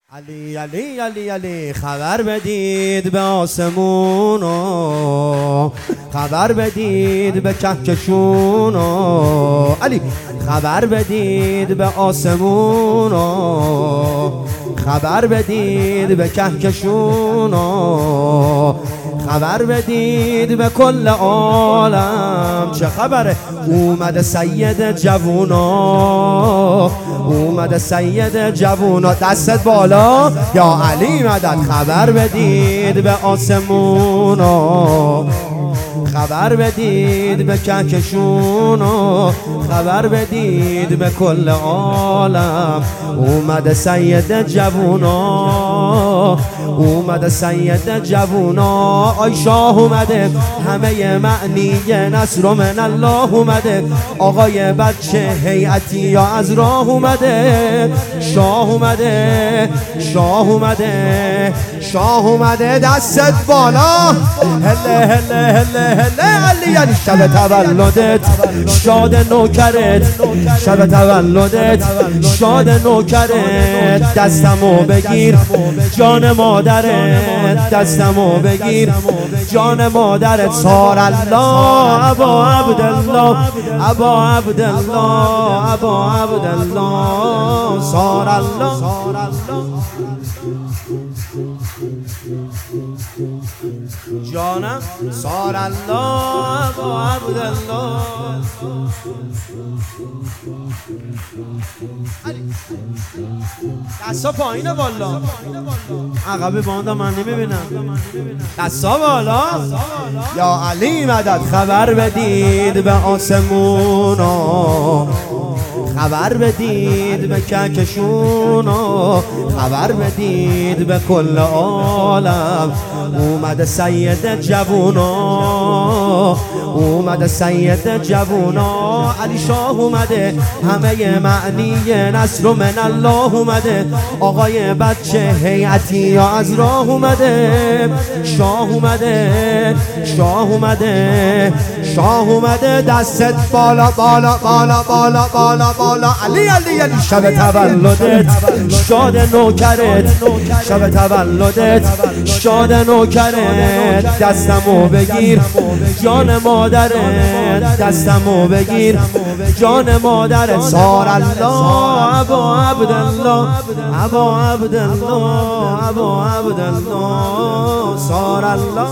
علی علی علی علی خبر بدید به آسمونو، خبر بدید به کهکشونو. علی خبر بدید به آسمونو، خبر بدید به کهکشونو، خبر بدید به کل عالم. چه خبره؟ اومده سید جوونا، اومده سید جوونا. دستت بالا یا علی مدد. خبر بدید به آسمونو، خبر بدید به کهکشونو، خبر بدید به کل عالم. اومده سید جوونا، اومده سید جوونا. آی شاه اومده، همه معنی نصر من الله اومده. آقای بچه هیئتی یا از راه اومده. شاه اومده، شاه اومده، شاه اومده. دستت بالا هله هله هله هله. علی علی شب تولدت شاد نوکرت، شب تولدت شاد نوکرت. دستمو بگیر جان مادرت، دستمو بگیر جان مادرت. صار الله ابا عبدالله، ابا عبدالله، ابا عبدالله. صار الله، جانم صار الله ابا عبدالله. دستا پایینه والا، عقب باندا من نمیبینم. دستا بالا یا علی مدد. خبر بدید به آسمونو، خبر بدید به کهکشونو، خبر بدید به کل عالم. اومده سید جوونا، اومده سید جوونا. علی شاه اومده، همه معنی نصر من الله اومده. آقای بچه هیئتی یا از راه اومده. شاه اومده، شاه اومده، شاه اومده. دستت بالا بالا بالا بالا بالا بالا. علی علی علی شب تولدت شاد نوکرت، شب تولدت شاد نوکرت. دستمو بگیر جان مادرت، دستمو بگیر جان مادرت. صار الله ابا عبدالله، ابا عبدالله، ابا عبدالله. صار الله.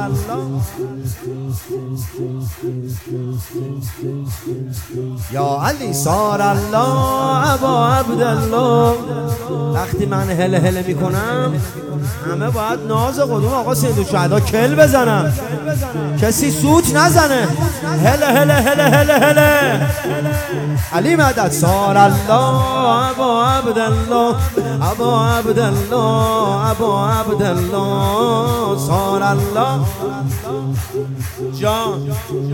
یا علی صار الله ابا عبدالله. وقتی من هله هله میکنم همه باید ناز قدوم آقا سید الشهدا کل بزنم، کسی سوت نزنه. هله هله هله هله هله. علی مدد. صار الله ابا عبدالله، ابا عبدالله، ابا عبدالله. صار الله. جان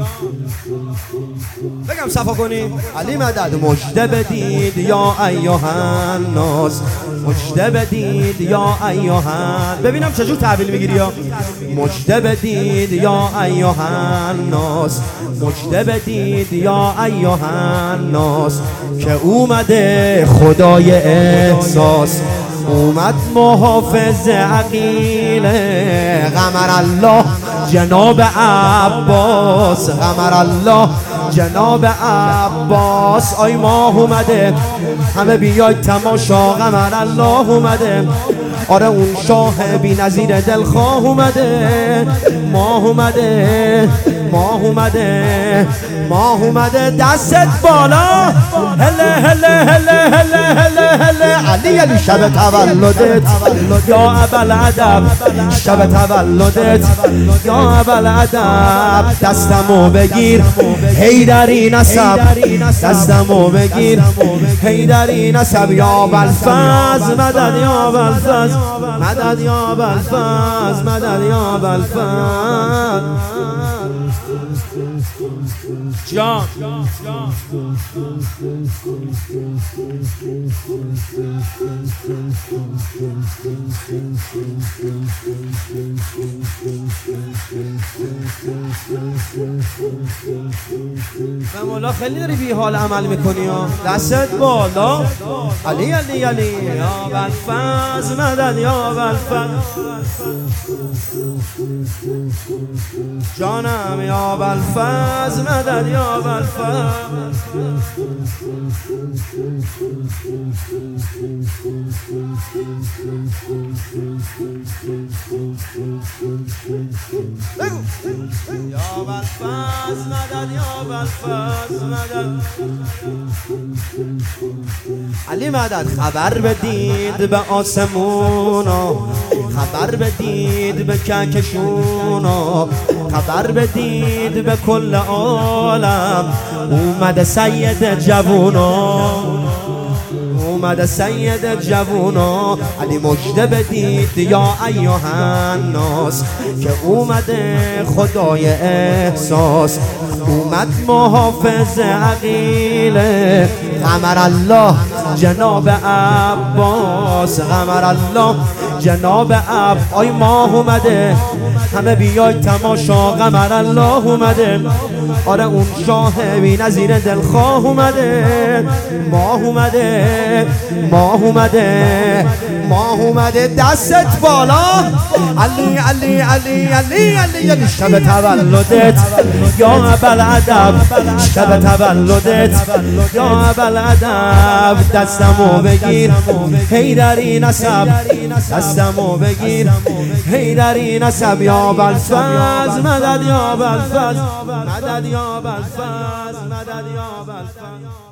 بگم صفا کنی. علی مدد. مجده بدید یا ایها الناس، مجده بدید یا ایها. ببینم چجور تحویل میگیری. یا مجده بدید یا ایها الناس، مجده بدید یا ایها الناس. که اومده خدای احساس، اومد محافظ عقیل. قمر الله جناب عباس، قمر الله جناب عباس. آی ماه اومده، همه بیاید تماشا. قمر الله اومده، آره اون شاه بی نظیر دلخواه اومده. ماه اومده، ماه اومده، ماه اومده. دستت بالا هله هله هله هله هله هله. علی علی شب تولدت یا ابوالادب، شب تولدت یا ابوالادب. دستمو بگیر حیدری نسب، دستمو بگیر حیدری نسب. یا ابوالفضل مدد، یا ابوالفضل مدد، یا ابوالفضل مدد، یا ابوالفضل. جان به مولا خیلی داری بی حال عمل میکنی ها، دستت بالا. علی علی علی یا بلفز مدد یا بلفز جانم یا بلفز مدد یا بلفز یا بلفز مدد یا بلفز مدد علی مدد. خبر بدید به آسمونا، خبر بدید به کهکشونا، خبر بدید به کل عالم اومده سید جوونا، اومده سید جوونا. علی مژده بدید یا ایها الناس که اومده خدای احساس، اومد محافظ عقیله قمر الله جناب عباس، قمر الله جناب عب. آی ماه اومده همه بیای تماشا، قمر الله اومده. آره اون شاه بی نظیر دلخواه اومده، ماه اومده، ماه اومده، ماه اومده. دستت بالا علی علی علی علی علی علی. شب تولدت یا ابوالادب، شب تولدت یا ابوالادب. دستمو بگیر حیدری نسب، دستمو بگیر حیدری نسب. یا بلفز مدد یا بلفز مدد یا بلفز مدد یا بلفز.